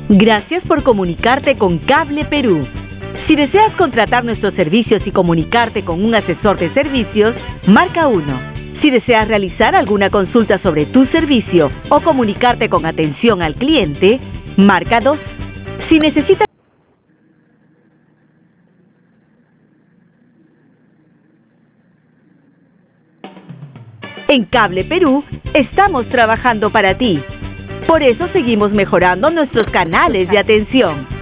Gracias por comunicarte con Cable Perú. Si deseas contratar nuestros servicios y comunicarte con un asesor de servicios, marca 1. Si deseas realizar alguna consulta sobre tu servicio o comunicarte con atención al cliente, marca 2. Si necesitas... En Cable Perú, estamos trabajando para ti. Por eso seguimos mejorando nuestros canales de atención.